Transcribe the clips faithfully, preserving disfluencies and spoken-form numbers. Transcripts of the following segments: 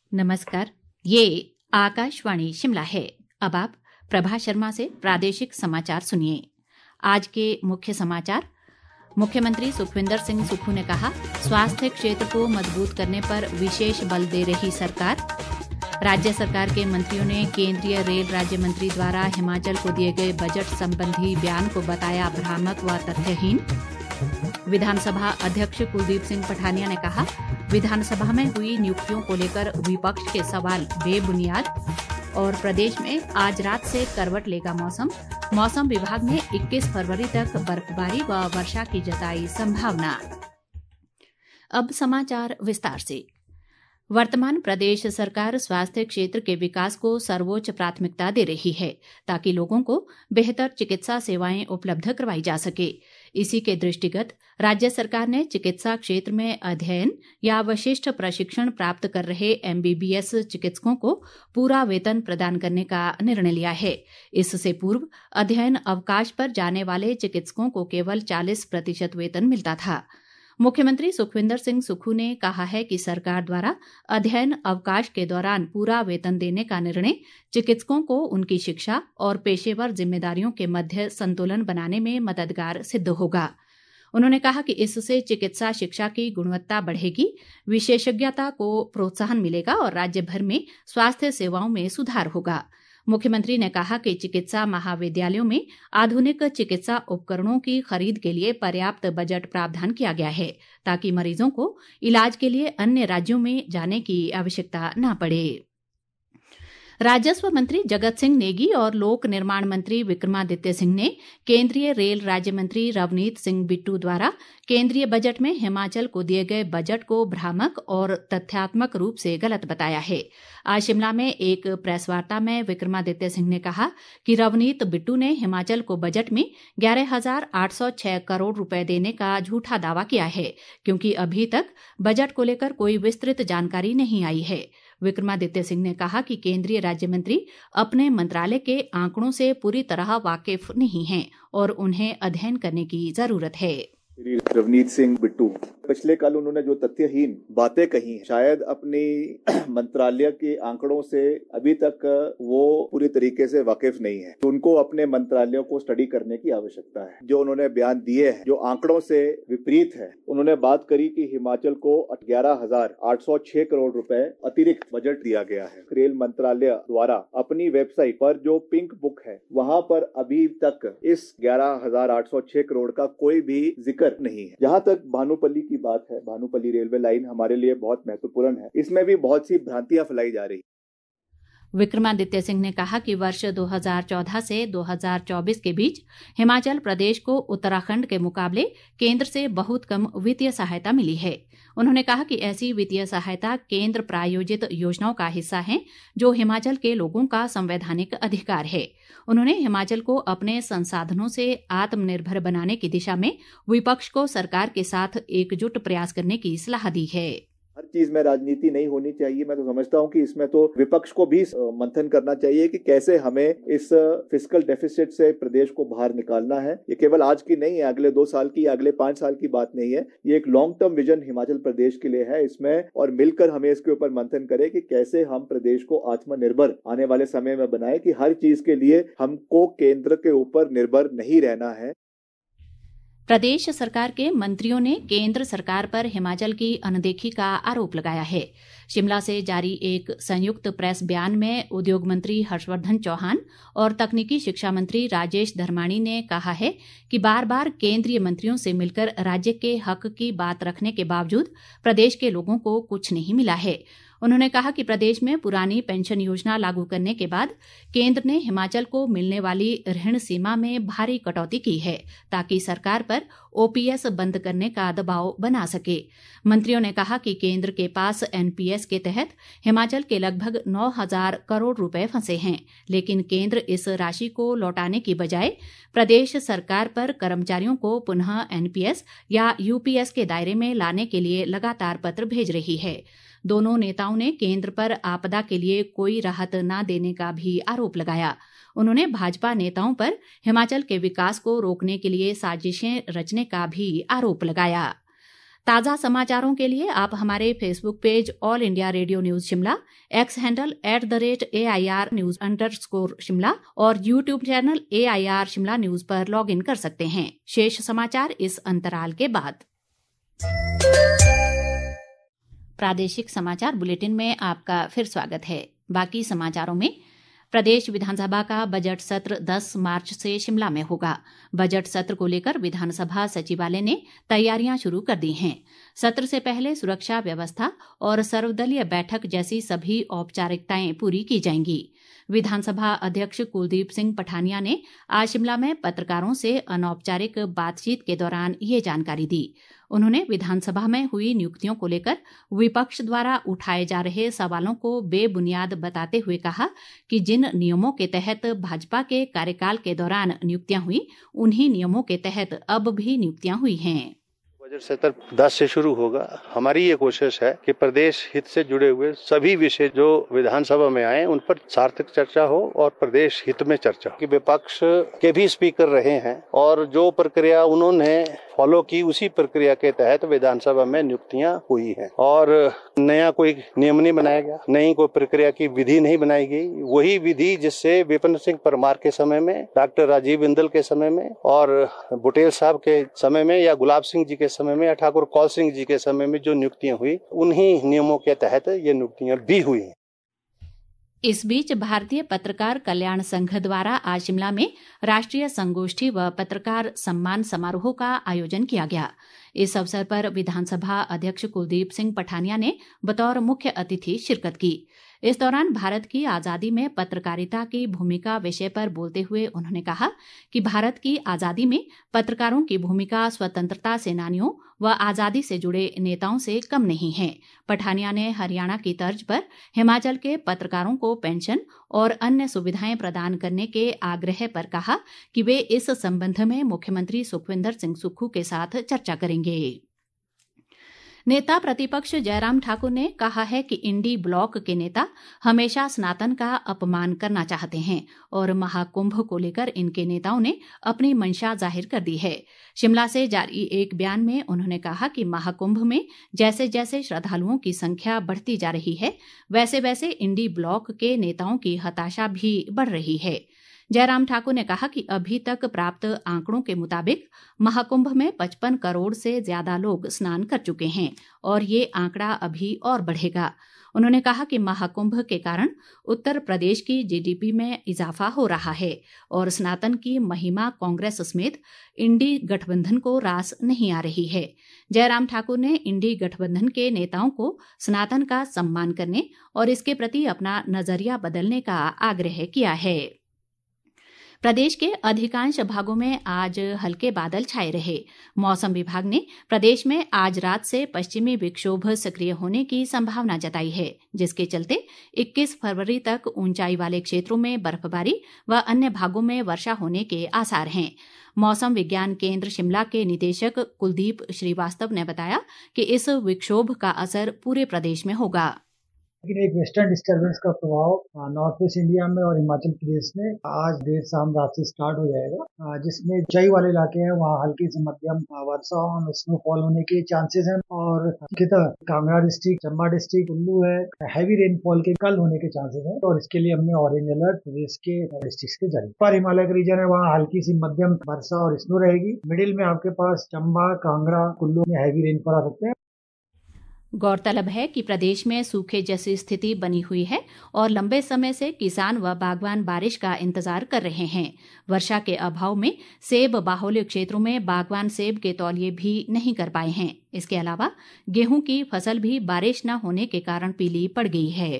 नमस्कार, ये आकाशवाणी शिमला है। अब आप प्रभा शर्मा से प्रादेशिक समाचार सुनिए। आज के मुख्य समाचार। मुख्यमंत्री सुखविंदर सिंह सुक्खू ने कहा, स्वास्थ्य क्षेत्र को मजबूत करने पर विशेष बल दे रही सरकार। राज्य सरकार के मंत्रियों ने केंद्रीय रेल राज्य मंत्री द्वारा हिमाचल को दिए गए बजट संबंधी बयान को बताया भ्रामक व तथ्यहीन। विधानसभा अध्यक्ष कुलदीप सिंह पठानिया ने कहा, विधानसभा में हुई नियुक्तियों को लेकर विपक्ष के सवाल बेबुनियाद। और प्रदेश में आज रात से करवट लेगा मौसम। मौसम विभाग ने इक्कीस फरवरी तक बर्फबारी व वर्षा की जताई संभावना। अब समाचार विस्तार से। वर्तमान प्रदेश सरकार स्वास्थ्य क्षेत्र के विकास को सर्वोच्च प्राथमिकता दे रही है, ताकि लोगों को बेहतर चिकित्सा सेवाएं उपलब्ध करवाई जा सके। इसी के दृष्टिगत राज्य सरकार ने चिकित्सा क्षेत्र में अध्ययन या विशिष्ट प्रशिक्षण प्राप्त कर रहे एमबीबीएस चिकित्सकों को पूरा वेतन प्रदान करने का निर्णय लिया है। इससे पूर्व अध्ययन अवकाश पर जाने वाले चिकित्सकों को केवल चालीस प्रतिशत वेतन मिलता था। मुख्यमंत्री सुखविंदर सिंह सुक्खू ने कहा है कि सरकार द्वारा अध्ययन अवकाश के दौरान पूरा वेतन देने का निर्णय चिकित्सकों को उनकी शिक्षा और पेशेवर जिम्मेदारियों के मध्य संतुलन बनाने में मददगार सिद्ध होगा। उन्होंने कहा कि इससे चिकित्सा शिक्षा की गुणवत्ता बढ़ेगी, विशेषज्ञता को प्रोत्साहन मिलेगा और राज्य भर में स्वास्थ्य सेवाओं में सुधार होगा। मुख्यमंत्री ने कहा कि चिकित्सा महाविद्यालयों में आधुनिक चिकित्सा उपकरणों की खरीद के लिए पर्याप्त बजट प्रावधान किया गया है, ताकि मरीजों को इलाज के लिए अन्य राज्यों में जाने की आवश्यकता न पड़े। राजस्व मंत्री जगत सिंह नेगी और लोक निर्माण मंत्री विक्रमादित्य सिंह ने केंद्रीय रेल राज्य मंत्री रवनीत सिंह बिट्टू द्वारा केंद्रीय बजट में हिमाचल को दिए गए बजट को भ्रामक और तथ्यात्मक रूप से गलत बताया है। आज शिमला में एक प्रेस वार्ता में विक्रमादित्य सिंह ने कहा कि रवनीत बिट्टू ने हिमाचल को बजट में ग्यारह हजार आठ सौ छह करोड़ रुपए देने का झूठा दावा किया है, क्योंकि अभी तक बजट को लेकर कोई विस्तृत जानकारी नहीं आई है। विक्रमादित्य सिंह ने कहा कि केंद्रीय राज्य मंत्री अपने मंत्रालय के आंकड़ों से पूरी तरह वाकिफ नहीं हैं और उन्हें अध्ययन करने की जरूरत है। रवनीत सिंह बिट्टू पिछले कल उन्होंने जो तथ्यहीन बातें कही, शायद अपनी मंत्रालय के आंकड़ों से अभी तक वो पूरी तरीके से वाकिफ नहीं है। तो उनको अपने मंत्रालयों को स्टडी करने की आवश्यकता है। जो उन्होंने बयान दिए हैं जो आंकड़ों से विपरीत है, उन्होंने बात करी कि हिमाचल को ग्यारह हजार आठ सौ छह करोड़ रुपए अतिरिक्त बजट दिया गया है। रेल मंत्रालय द्वारा अपनी वेबसाइट पर जो पिंक बुक है, वहां पर अभी तक इस ग्यारह हजार आठ सौ छह करोड़ का कोई भी जिक्र नहीं है। जहां तक भानुपल्ली की बात है, भानुपल्ली रेलवे लाइन हमारे लिए बहुत महत्वपूर्ण है। इसमें भी बहुत सी भ्रांतियां फैलाई जा रही। विक्रमादित्य सिंह ने कहा कि वर्ष दो हज़ार चौदह से दो हज़ार चौबीस के बीच हिमाचल प्रदेश को उत्तराखंड के मुकाबले केंद्र से बहुत कम वित्तीय सहायता मिली है। उन्होंने कहा कि ऐसी वित्तीय सहायता केंद्र प्रायोजित योजनाओं का हिस्सा है, जो हिमाचल के लोगों का संवैधानिक अधिकार है। उन्होंने हिमाचल को अपने संसाधनों से आत्मनिर्भर बनाने की दिशा में विपक्ष को सरकार के साथ एकजुट प्रयास करने की सलाह दी है। हर चीज में राजनीति नहीं होनी चाहिए। मैं तो समझता हूं कि इसमें तो विपक्ष को भी मंथन करना चाहिए कि कैसे हमें इस फिस्कल डेफिसिट से प्रदेश को बाहर निकालना है। ये केवल आज की नहीं है, अगले दो साल की या अगले पांच साल की बात नहीं है। ये एक long term vision Himachal Pradesh के लिए है इसमें, और मिलकर हमें इसके ऊपर मंथन करें कि कैसे हम प्रदेश को आत्मनिर्भर आने वाले समय में बनाए, कि हर चीज के लिए हमको केंद्र के ऊपर निर्भर नहीं रहना है। प्रदेश सरकार के मंत्रियों ने केंद्र सरकार पर हिमाचल की अनदेखी का आरोप लगाया है। शिमला से जारी एक संयुक्त प्रेस बयान में उद्योग मंत्री हर्षवर्धन चौहान और तकनीकी शिक्षा मंत्री राजेश धर्माणी ने कहा है कि बार बार केंद्रीय मंत्रियों से मिलकर राज्य के हक की बात रखने के बावजूद प्रदेश के लोगों को कुछ नहीं मिला है। उन्होंने कहा कि प्रदेश में पुरानी पेंशन योजना लागू करने के बाद केंद्र ने हिमाचल को मिलने वाली ऋण सीमा में भारी कटौती की है, ताकि सरकार पर ओपीएस बंद करने का दबाव बना सके। मंत्रियों ने कहा कि केंद्र के पास एनपीएस के तहत हिमाचल के लगभग नौ हजार करोड़ रुपए फंसे हैं, लेकिन केंद्र इस राशि को लौटाने की बजाय प्रदेश सरकार पर कर्मचारियों को पुनः एनपीएस या यूपीएस के दायरे में लाने के लिए लगातार पत्र भेज रही है। दोनों नेताओं ने केंद्र पर आपदा के लिए कोई राहत न देने का भी आरोप लगाया। उन्होंने भाजपा नेताओं पर हिमाचल के विकास को रोकने के लिए साजिशें रचने का भी आरोप लगाया। ताज़ा समाचारों के लिए आप हमारे Facebook page All India Radio news Shimla, X handle at the rate A I R news underscore Shimla और YouTube channel A I R Shimla news पर लॉग इन कर सकते हैं। शेष समाचार इस अंतराल के बाद। प्रादेशिक समाचार बुलेटिन में आपका फिर स्वागत है। बाकी समाचारों में प्रदेश विधानसभा का बजट सत्र दस मार्च से शिमला में होगा। बजट सत्र को लेकर विधानसभा सचिवालय ने तैयारियां शुरू कर दी हैं। सत्र से पहले सुरक्षा व्यवस्था और सर्वदलीय बैठक जैसी सभी औपचारिकताएं पूरी की जाएंगी। विधानसभा अध्यक्ष कुलदीप सिंह पठानिया ने आज शिमला में पत्रकारों से अनौपचारिक बातचीत के दौरान ये जानकारी दी। उन्होंने विधानसभा में हुई नियुक्तियों को लेकर विपक्ष द्वारा उठाए जा रहे सवालों को बेबुनियाद बताते हुए कहा कि जिन नियमों के तहत भाजपा के कार्यकाल के दौरान नियुक्तियां हुई, उन्हीं नियमों के तहत अब भी नियुक्तियां हुई हैं। बजट सत्र दस से शुरू होगा। हमारी ये कोशिश है कि प्रदेश हित से जुड़े हुए सभी विषय जो विधानसभा में आए उन पर सार्थक चर्चा हो और प्रदेश हित में चर्चा हो। कि विपक्ष के भी स्पीकर रहे हैं और जो प्रक्रिया उन्होंने फॉलो की उसी प्रक्रिया के तहत विधानसभा में नियुक्तियां हुई हैं और नया कोई नियम नहीं बनाया गया, नई कोई प्रक्रिया की विधि नहीं बनाई गई। वही विधि जिससे विपिन सिंह परमार के समय में, डॉक्टर राजीव बिंदल के समय में और बुटेल साहब के समय में या गुलाब सिंह जी के समय में या ठाकुर कौल सिंह जी के समय में जो नियुक्तियां हुई, उन्हीं नियमों के तहत ये नियुक्तियां भी हुई हैं। इस बीच भारतीय पत्रकार कल्याण संघ द्वारा आज शिमला में राष्ट्रीय संगोष्ठी व पत्रकार सम्मान समारोह का आयोजन किया गया। इस अवसर पर विधानसभा अध्यक्ष कुलदीप सिंह पठानिया ने बतौर मुख्य अतिथि शिरकत की। इस दौरान भारत की आज़ादी में पत्रकारिता की भूमिका विषय पर बोलते हुए उन्होंने कहा कि भारत की आज़ादी में पत्रकारों की भूमिका स्वतंत्रता सेनानियों व आज़ादी से जुड़े नेताओं से कम नहीं है। पठानिया ने हरियाणा की तर्ज पर हिमाचल के पत्रकारों को पेंशन और अन्य सुविधाएं प्रदान करने के आग्रह पर कहा कि वे इस संबंध में मुख्यमंत्री सुखविंदर सिंह सुक्खू के साथ चर्चा करेंगे। नेता प्रतिपक्ष जयराम ठाकुर ने कहा है कि इंडी ब्लॉक के नेता हमेशा सनातन का अपमान करना चाहते हैं और महाकुंभ को लेकर इनके नेताओं ने अपनी मंशा जाहिर कर दी है। शिमला से जारी एक बयान में उन्होंने कहा कि महाकुंभ में जैसे जैसे श्रद्धालुओं की संख्या बढ़ती जा रही है, वैसे वैसे इंडी ब्लॉक के नेताओं की हताशा भी बढ़ रही है। जयराम ठाकुर ने कहा कि अभी तक प्राप्त आंकड़ों के मुताबिक महाकुंभ में पचपन करोड़ से ज्यादा लोग स्नान कर चुके हैं और ये आंकड़ा अभी और बढ़ेगा। उन्होंने कहा कि महाकुंभ के कारण उत्तर प्रदेश की जीडीपी में इजाफा हो रहा है और सनातन की महिमा कांग्रेस समेत इंडी गठबंधन को रास नहीं आ रही है। जयराम ठाकुर ने इंडी गठबंधन के नेताओं को सनातन का सम्मान करने और इसके प्रति अपना नजरिया बदलने का आग्रह किया है। प्रदेश के अधिकांश भागों में आज हल्के बादल छाए रहे। मौसम विभाग ने प्रदेश में आज रात से पश्चिमी विक्षोभ सक्रिय होने की संभावना जताई है, जिसके चलते इक्कीस फरवरी तक ऊंचाई वाले क्षेत्रों में बर्फबारी व अन्य भागों में वर्षा होने के आसार हैं। मौसम विज्ञान केंद्र शिमला के निदेशक कुलदीप श्रीवास्तव ने बताया कि इस विक्षोभ का असर पूरे प्रदेश में होगा। लेकिन एक वेस्टर्न डिस्टर्बेंस का प्रभाव नॉर्थ ईस्ट इंडिया में और हिमाचल प्रदेश में आज देर शाम रात से स्टार्ट हो जाएगा, जिसमें ऊंचाई वाले इलाके हैं वहाँ हल्की से मध्यम वर्षा और स्नोफॉल होने के चांसेस हैं और कांगड़ा डिस्ट्रिक्ट, चंबा डिस्ट्रिक्ट, कुल्लू है, हैवी रेनफॉल के कल होने के चांसेस हैं और इसके लिए हमने ऑरेंज अलर्ट प्रदेश के डिस्ट्रिक्ट के जारी। पर हिमालय का रीजन है वहाँ हल्की सी मध्यम वर्षा और स्नो रहेगी। मिडिल में आपके पास चंबा, कांगड़ा, कुल्लू में हैवी रेनफॉल आ सकते हैं। गौरतलब है कि प्रदेश में सूखे जैसी स्थिति बनी हुई है और लंबे समय से किसान व बागवान बारिश का इंतजार कर रहे हैं। वर्षा के अभाव में सेब बाहुल्य क्षेत्रों में बागवान सेब के तौलिए भी नहीं कर पाए हैं। इसके अलावा गेहूं की फसल भी बारिश न होने के कारण पीली पड़ गई है।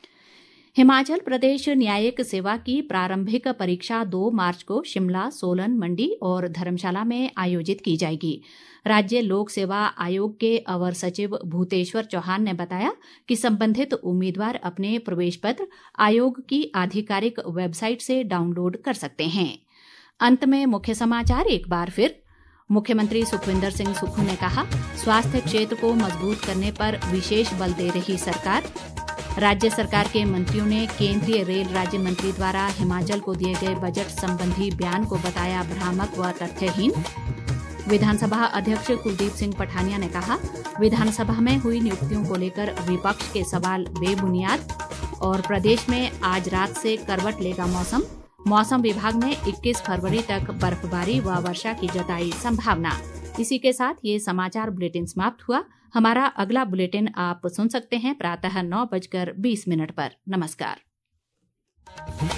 हिमाचल प्रदेश न्यायिक सेवा की प्रारंभिक परीक्षा दो मार्च को शिमला, सोलन, मंडी और धर्मशाला में आयोजित की जाएगी। राज्य लोक सेवा आयोग के अवर सचिव भूतेश्वर चौहान ने बताया कि संबंधित उम्मीदवार अपने प्रवेश पत्र आयोग की आधिकारिक वेबसाइट से डाउनलोड कर सकते हैं। अंत में मुख्य समाचार एक बार फिर। मुख्यमंत्री सुखविंदर सिंह सुक्खू ने कहा, स्वास्थ्य क्षेत्र को मजबूत करने पर विशेष बल दे रही सरकार। राज्य सरकार के मंत्रियों ने केंद्रीय रेल राज्य मंत्री द्वारा हिमाचल को दिए गए बजट संबंधी बयान को बताया भ्रामक व तथ्यहीन। विधानसभा अध्यक्ष कुलदीप सिंह पठानिया ने कहा, विधानसभा में हुई नियुक्तियों को लेकर विपक्ष के सवाल बेबुनियाद। और प्रदेश में आज रात से करवट लेगा मौसम। मौसम विभाग ने इक्कीस फरवरी तक बर्फबारी व वर्षा की जताई संभावना। इसी के साथ ये समाचार बुलेटिन समाप्त हुआ। हमारा अगला बुलेटिन आप सुन सकते हैं प्रातः नौ बजकर बीस मिनट पर। नमस्कार।